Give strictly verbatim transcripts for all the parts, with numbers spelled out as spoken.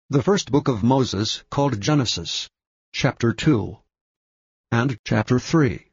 The first book of Moses, called Genesis, chapter two, and chapter three.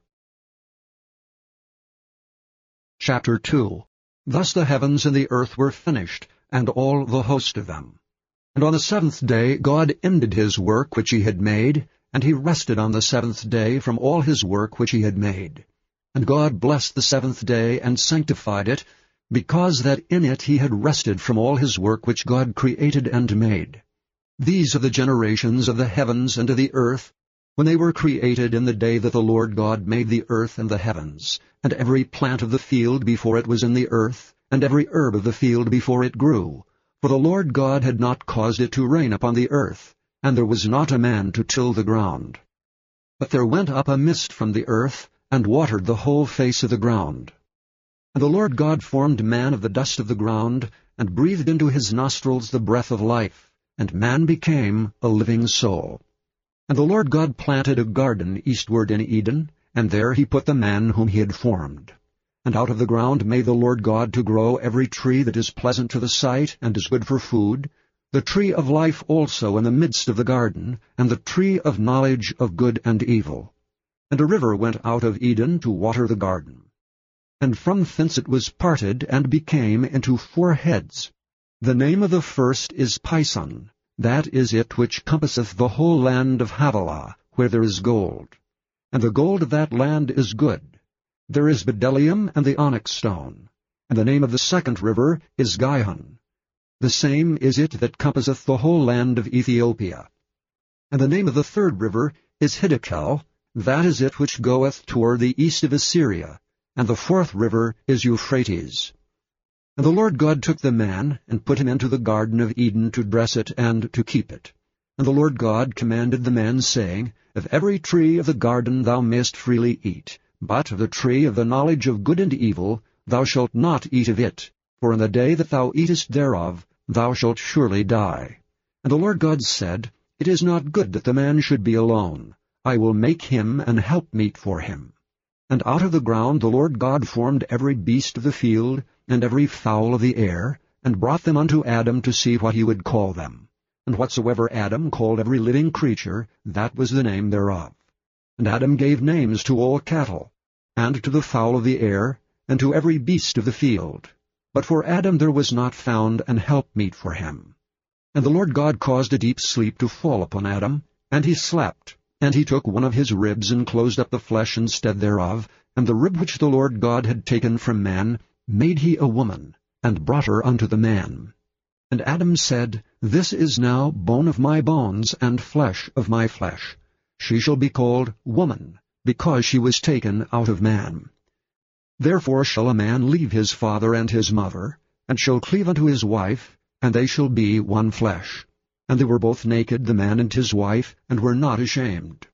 Chapter two. Thus the heavens and the earth were finished, and all the host of them. And on the seventh day God ended his work which he had made, and he rested on the seventh day from all his work which he had made. And God blessed the seventh day, and sanctified it, because that in it he had rested from all his work which God created and made. These are the generations of the heavens and of the earth, when they were created in the day that the Lord God made the earth and the heavens, and every plant of the field before it was in the earth, and every herb of the field before it grew. For the Lord God had not caused it to rain upon the earth, and there was not a man to till the ground. But there went up a mist from the earth, and watered the whole face of the ground. And the Lord God formed man of the dust of the ground, and breathed into his nostrils the breath of life, and man became a living soul. And the Lord God planted a garden eastward in Eden, and there he put the man whom he had formed. And out of the ground made the Lord God to grow every tree that is pleasant to the sight, and is good for food, the tree of life also in the midst of the garden, and the tree of knowledge of good and evil. And a river went out of Eden to water the garden. And from thence it was parted, and became into four heads. The name of the first is Pison, that is it which compasseth the whole land of Havilah, where there is gold. And the gold of that land is good. There is bdellium and the onyx stone. And the name of the second river is Gihon. The same is it that compasseth the whole land of Ethiopia. And the name of the third river is Hiddekel, that is it which goeth toward the east of Assyria. And the fourth river is Euphrates. And the Lord God took the man, and put him into the garden of Eden to dress it and to keep it. And the Lord God commanded the man, saying, Of every tree of the garden thou mayest freely eat, but of the tree of the knowledge of good and evil thou shalt not eat of it, for in the day that thou eatest thereof thou shalt surely die. And the Lord God said, It is not good that the man should be alone. I will make him an helpmeet for him. And out of the ground the Lord God formed every beast of the field, and every fowl of the air, and brought them unto Adam to see what he would call them. And whatsoever Adam called every living creature, that was the name thereof. And Adam gave names to all cattle, and to the fowl of the air, and to every beast of the field. But for Adam there was not found an helpmeet for him. And the Lord God caused a deep sleep to fall upon Adam, and he slept. And he took one of his ribs, and closed up the flesh instead thereof, and the rib which the Lord God had taken from man made he a woman, and brought her unto the man. And Adam said, This is now bone of my bones, and flesh of my flesh. She shall be called woman, because she was taken out of man. Therefore shall a man leave his father and his mother, and shall cleave unto his wife, and they shall be one flesh. And they were both naked, the man and his wife, and were not ashamed.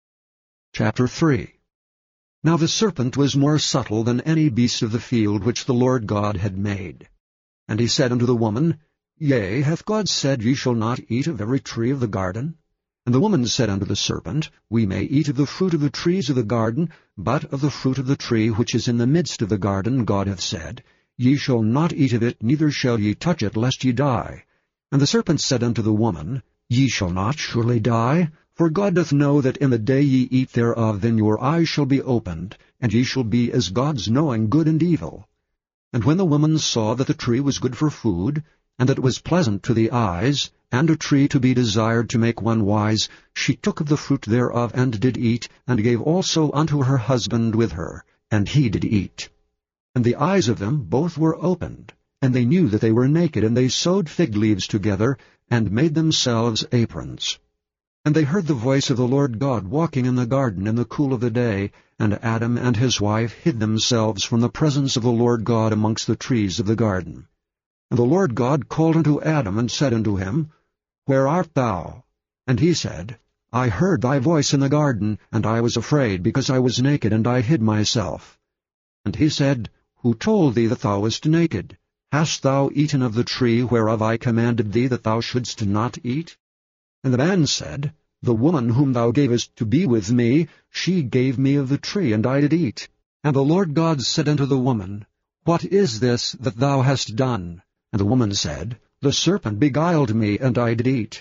Chapter three. Now the serpent was more subtle than any beast of the field which the Lord God had made. And he said unto the woman, Yea, hath God said, Ye shall not eat of every tree of the garden? And the woman said unto the serpent, We may eat of the fruit of the trees of the garden, but of the fruit of the tree which is in the midst of the garden God hath said, Ye shall not eat of it, neither shall ye touch it, lest ye die. And the serpent said unto the woman, Ye shall not surely die, for God doth know that in the day ye eat thereof, then your eyes shall be opened, and ye shall be as gods, knowing good and evil. And when the woman saw that the tree was good for food, and that it was pleasant to the eyes, and a tree to be desired to make one wise, she took of the fruit thereof, and did eat, and gave also unto her husband with her, and he did eat. And the eyes of them both were opened, and they knew that they were naked, and they sewed fig leaves together, and made themselves aprons. And they heard the voice of the Lord God walking in the garden in the cool of the day, and Adam and his wife hid themselves from the presence of the Lord God amongst the trees of the garden. And the Lord God called unto Adam, and said unto him, Where art thou? And he said, I heard thy voice in the garden, and I was afraid, because I was naked, and I hid myself. And he said, Who told thee that thou wast naked? Hast thou eaten of the tree whereof I commanded thee that thou shouldst not eat? And the man said, The woman whom thou gavest to be with me, she gave me of the tree, and I did eat. And the Lord God said unto the woman, What is this that thou hast done? And the woman said, The serpent beguiled me, and I did eat.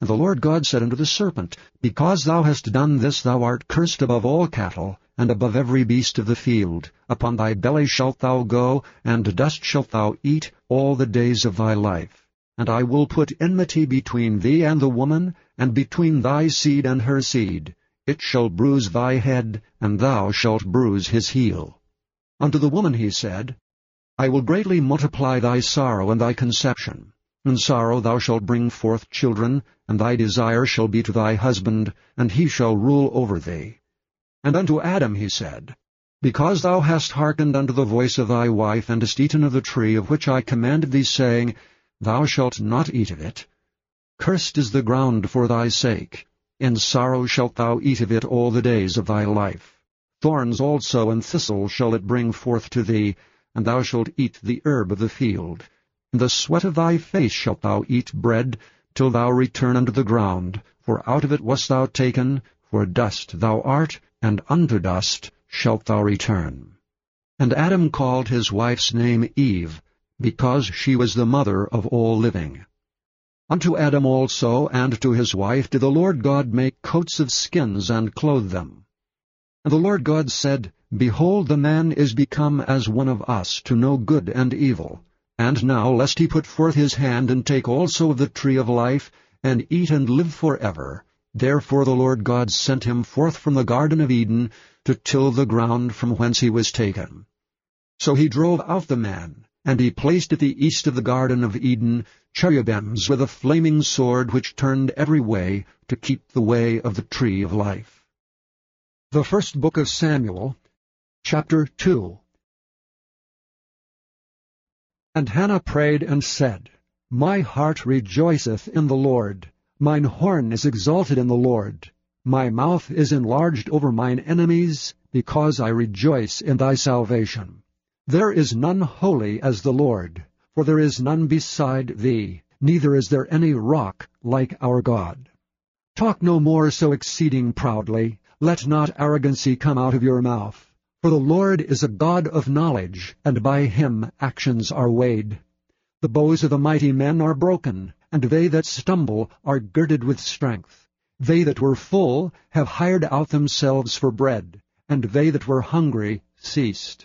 And the Lord God said unto the serpent, Because thou hast done this, thou art cursed above all cattle, and above every beast of the field. Upon thy belly shalt thou go, and dust shalt thou eat all the days of thy life. And I will put enmity between thee and the woman, and between thy seed and her seed. It shall bruise thy head, and thou shalt bruise his heel. Unto the woman he said, I will greatly multiply thy sorrow and thy conception. In sorrow thou shalt bring forth children, and thy desire shall be to thy husband, and he shall rule over thee. And unto Adam he said, Because thou hast hearkened unto the voice of thy wife, and hast eaten of the tree of which I commanded thee, saying, Thou shalt not eat of it. Cursed is the ground for thy sake. In sorrow shalt thou eat of it all the days of thy life. Thorns also and thistles shall it bring forth to thee, and thou shalt eat the herb of the field. In the sweat of thy face shalt thou eat bread, till thou return unto the ground, for out of it wast thou taken, for dust thou art, and unto dust shalt thou return. And Adam called his wife's name Eve, because she was the mother of all living. Unto Adam also and to his wife did the Lord God make coats of skins, and clothe them. And the Lord God said, Behold, the man is become as one of us, to know good and evil. And now, lest he put forth his hand, and take also of the tree of life, and eat and live forever. Therefore the Lord God sent him forth from the Garden of Eden, to till the ground from whence he was taken. So he drove out the man, and he placed at the east of the Garden of Eden cherubims with a flaming sword, which turned every way, to keep the way of the tree of life. The First Book of Samuel, chapter two. And Hannah prayed and said, My heart rejoiceth in the Lord, mine horn is exalted in the Lord. My mouth is enlarged over mine enemies, because I rejoice in thy salvation. There is none holy as the Lord, for there is none beside thee, neither is there any rock like our God. Talk no more so exceeding proudly, let not arrogancy come out of your mouth. For the Lord is a God of knowledge, and by him actions are weighed. The bows of the mighty men are broken, and they that stumble are girded with strength. They that were full have hired out themselves for bread, and they that were hungry ceased.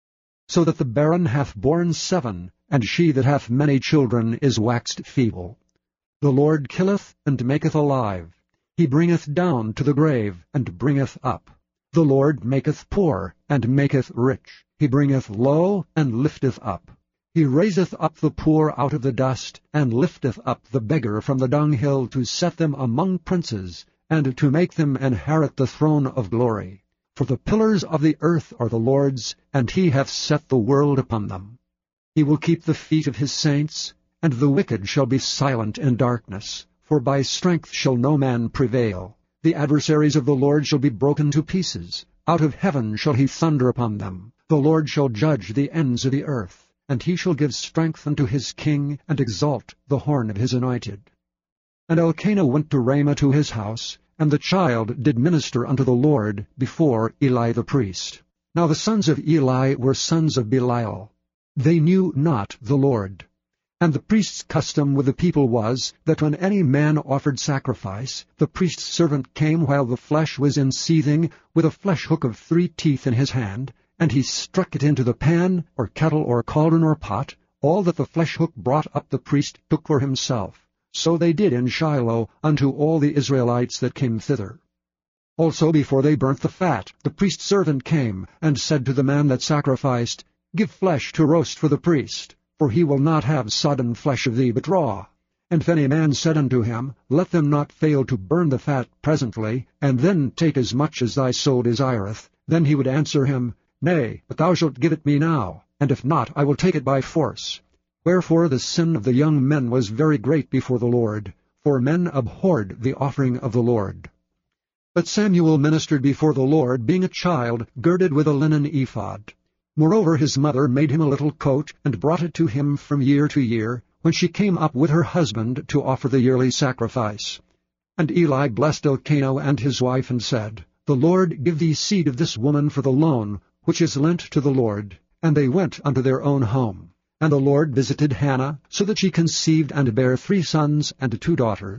So that the barren hath borne seven, and she that hath many children is waxed feeble. The Lord killeth and maketh alive. He bringeth down to the grave, and bringeth up. The Lord maketh poor, and maketh rich. He bringeth low, and lifteth up. He raiseth up the poor out of the dust, and lifteth up the beggar from the dunghill, to set them among princes, and to make them inherit the throne of glory. For the pillars of the earth are the Lord's, and he hath set the world upon them. He will keep the feet of his saints, and the wicked shall be silent in darkness, for by strength shall no man prevail. The adversaries of the Lord shall be broken to pieces. Out of heaven shall he thunder upon them. The Lord shall judge the ends of the earth. And he shall give strength unto his king, and exalt the horn of his anointed. And Elkanah went to Ramah to his house, and the child did minister unto the Lord before Eli the priest. Now the sons of Eli were sons of Belial. They knew not the Lord. And the priest's custom with the people was, that when any man offered sacrifice, the priest's servant came while the flesh was in seething, with a flesh hook of three teeth in his hand, and he struck it into the pan, or kettle, or cauldron, or pot. All that the flesh hook brought up the priest took for himself. So they did in Shiloh unto all the Israelites that came thither. Also before they burnt the fat, the priest's servant came, and said to the man that sacrificed, Give flesh to roast for the priest, for he will not have sodden flesh of thee, but raw. And if any man said unto him, Let them not fail to burn the fat presently, and then take as much as thy soul desireth, then he would answer him, Nay, but thou shalt give it me now, and if not, I will take it by force. Wherefore the sin of the young men was very great before the Lord, for men abhorred the offering of the Lord. But Samuel ministered before the Lord, being a child, girded with a linen ephod. Moreover his mother made him a little coat, and brought it to him from year to year, when she came up with her husband to offer the yearly sacrifice. And Eli blessed Elkanah and his wife, and said, The Lord give thee seed of this woman for the loan, which is lent to the Lord. And they went unto their own home. And the Lord visited Hannah, so that she conceived and bare three sons and two daughters.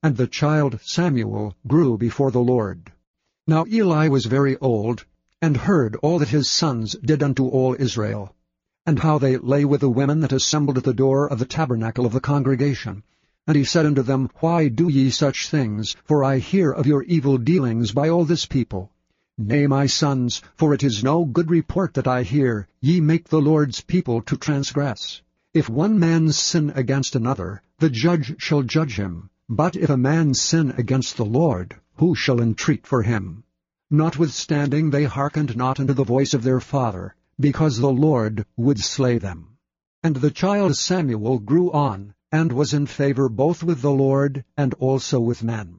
And the child Samuel grew before the Lord. Now Eli was very old, and heard all that his sons did unto all Israel, and how they lay with the women that assembled at the door of the tabernacle of the congregation. And he said unto them, Why do ye such things? For I hear of your evil dealings by all this people. Nay, my sons, for it is no good report that I hear, ye make the Lord's people to transgress. If one man sin against another, the judge shall judge him. But if a man sin against the Lord, who shall entreat for him? Notwithstanding they hearkened not unto the voice of their father, because the Lord would slay them. And the child Samuel grew on, and was in favor both with the Lord and also with men.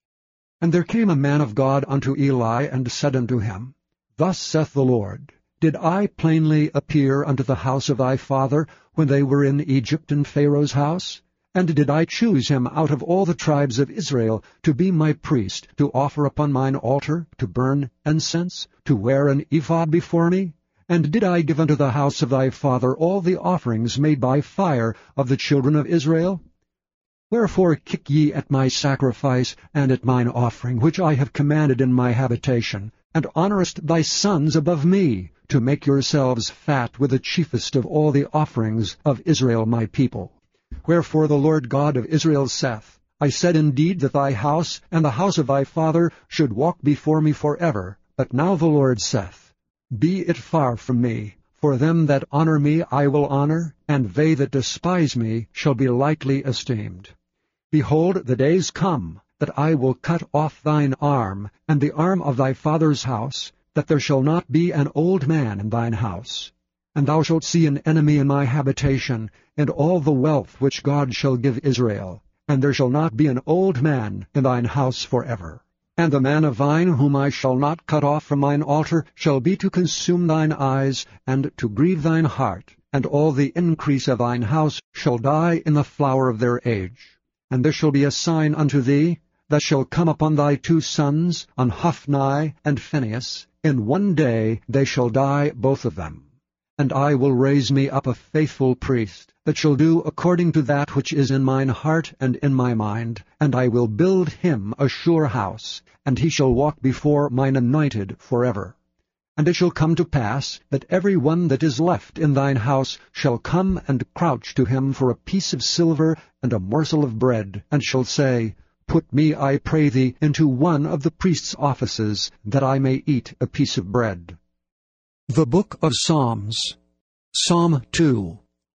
And there came a man of God unto Eli, and said unto him, Thus saith the Lord, Did I plainly appear unto the house of thy father, when they were in Egypt in Pharaoh's house? And did I choose him out of all the tribes of Israel to be my priest, to offer upon mine altar, to burn incense, to wear an ephod before me? And did I give unto the house of thy father all the offerings made by fire of the children of Israel? Wherefore kick ye at my sacrifice and at mine offering, which I have commanded in my habitation, and honourest thy sons above me, to make yourselves fat with the chiefest of all the offerings of Israel my people? Wherefore the Lord God of Israel saith, I said indeed that thy house and the house of thy father should walk before me forever. But now the Lord saith, Be it far from me, for them that honour me I will honour, and they that despise me shall be lightly esteemed. Behold, the days come, that I will cut off thine arm, and the arm of thy father's house, that there shall not be an old man in thine house. And thou shalt see an enemy in my habitation, and all the wealth which God shall give Israel, and there shall not be an old man in thine house forever. And the man of thine whom I shall not cut off from mine altar shall be to consume thine eyes, and to grieve thine heart, and all the increase of thine house shall die in the flower of their age. And there shall be a sign unto thee, that shall come upon thy two sons, on Hophni and Phinehas. In one day they shall die both of them. And I will raise me up a faithful priest, that shall do according to that which is in mine heart and in my mind, and I will build him a sure house, and he shall walk before mine anointed forever. And it shall come to pass, that every one that is left in thine house shall come and crouch to him for a piece of silver and a morsel of bread, and shall say, Put me, I pray thee, into one of the priest's offices, that I may eat a piece of bread. The Book of Psalms. Psalm two.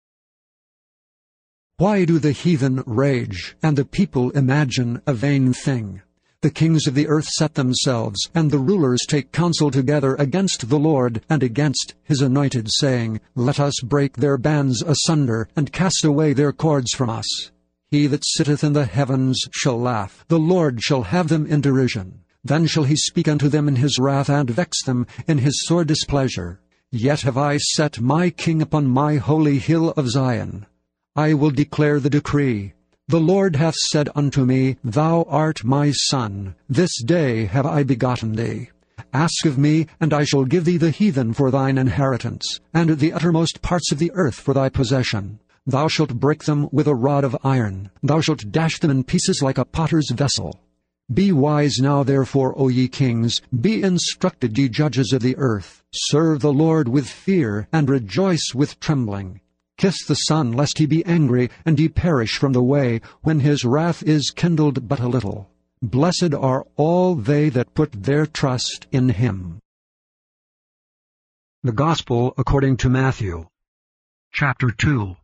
Why do the heathen rage, and the people imagine a vain thing? The kings of the earth set themselves, and the rulers take counsel together against the Lord and against his anointed, saying, Let us break their bands asunder, and cast away their cords from us. He that sitteth in the heavens shall laugh, the Lord shall have them in derision. Then shall he speak unto them in his wrath, and vex them in his sore displeasure. Yet have I set my king upon my holy hill of Zion. I will declare the decree. The Lord hath said unto me, Thou art my son, this day have I begotten thee. Ask of me, and I shall give thee the heathen for thine inheritance, and the uttermost parts of the earth for thy possession. Thou shalt break them with a rod of iron. Thou shalt dash them in pieces like a potter's vessel. Be wise now, therefore, O ye kings, be instructed, ye judges of the earth. Serve the Lord with fear, and rejoice with trembling. Kiss the Son, lest he be angry, and ye perish from the way, when his wrath is kindled but a little. Blessed are all they that put their trust in him. The Gospel according to Matthew, chapter two.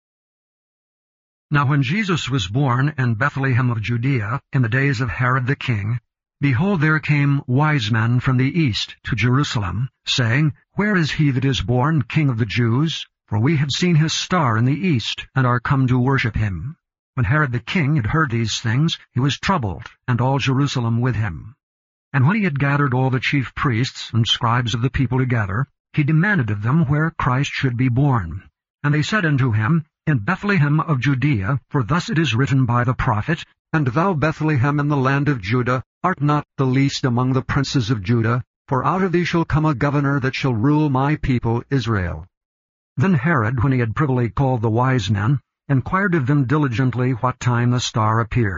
Now when Jesus was born in Bethlehem of Judea, in the days of Herod the king, behold, there came wise men from the east to Jerusalem, saying, Where is he that is born King of the Jews? For we have seen his star in the east, and are come to worship him. When Herod the king had heard these things, he was troubled, and all Jerusalem with him. And when he had gathered all the chief priests and scribes of the people together, he demanded of them where Christ should be born. And they said unto him, In Bethlehem of Judea, for thus it is written by the prophet, And thou, Bethlehem, in the land of Judah, art not the least among the princes of Judah, for out of thee shall come a governor that shall rule my people Israel. Then Herod, when he had privily called the wise men, inquired of them diligently what time the star appeared.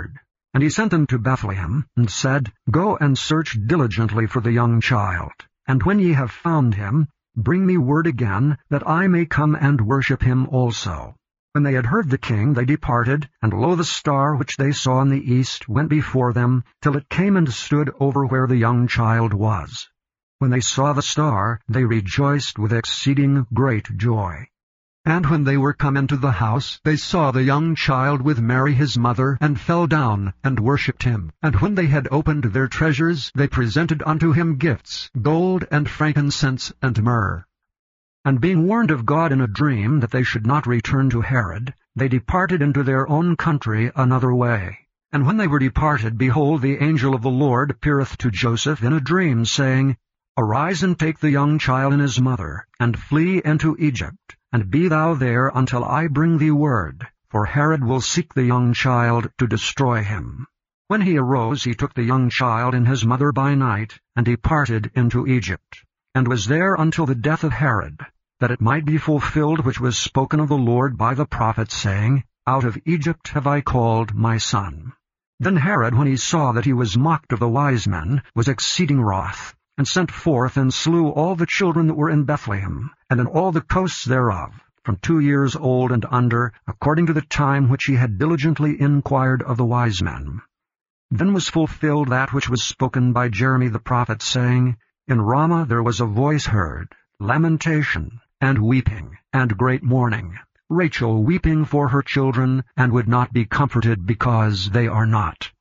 And he sent them to Bethlehem, and said, Go and search diligently for the young child, and when ye have found him, bring me word again, that I may come and worship him also. When they had heard the king, they departed, and lo, the star which they saw in the east went before them, till it came and stood over where the young child was. When they saw the star, they rejoiced with exceeding great joy. And when they were come into the house, they saw the young child with Mary his mother, and fell down, and worshipped him. And when they had opened their treasures, they presented unto him gifts, gold, and frankincense, and myrrh. And being warned of God in a dream that they should not return to Herod, they departed into their own country another way. And when they were departed, behold, the angel of the Lord appeareth to Joseph in a dream, saying, Arise and take the young child and his mother, and flee into Egypt, and be thou there until I bring thee word, for Herod will seek the young child to destroy him. When he arose, he took the young child and his mother by night, and departed into Egypt, and was there until the death of Herod, that it might be fulfilled which was spoken of the Lord by the prophet, saying, Out of Egypt have I called my son. Then Herod, when he saw that he was mocked of the wise men, was exceeding wroth, and sent forth and slew all the children that were in Bethlehem, and in all the coasts thereof, from two years old and under, according to the time which he had diligently inquired of the wise men. Then was fulfilled that which was spoken by Jeremy the prophet, saying, In Ramah there was a voice heard, lamentation, and weeping, and great mourning, Rachel weeping for her children, and would not be comforted because they are not.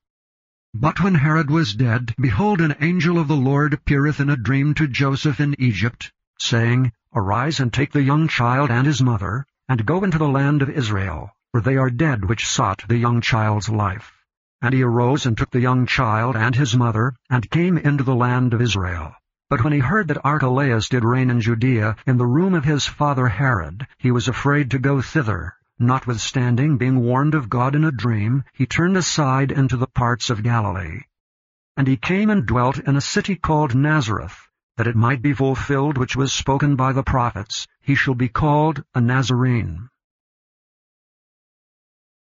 But when Herod was dead, behold, an angel of the Lord appeareth in a dream to Joseph in Egypt, saying, Arise and take the young child and his mother, and go into the land of Israel, for they are dead which sought the young child's life. And he arose and took the young child and his mother, and came into the land of Israel. But when he heard that Archelaus did reign in Judea, in the room of his father Herod, he was afraid to go thither. Notwithstanding, being warned of God in a dream, he turned aside into the parts of Galilee. And he came and dwelt in a city called Nazareth, that it might be fulfilled which was spoken by the prophets, He shall be called a Nazarene.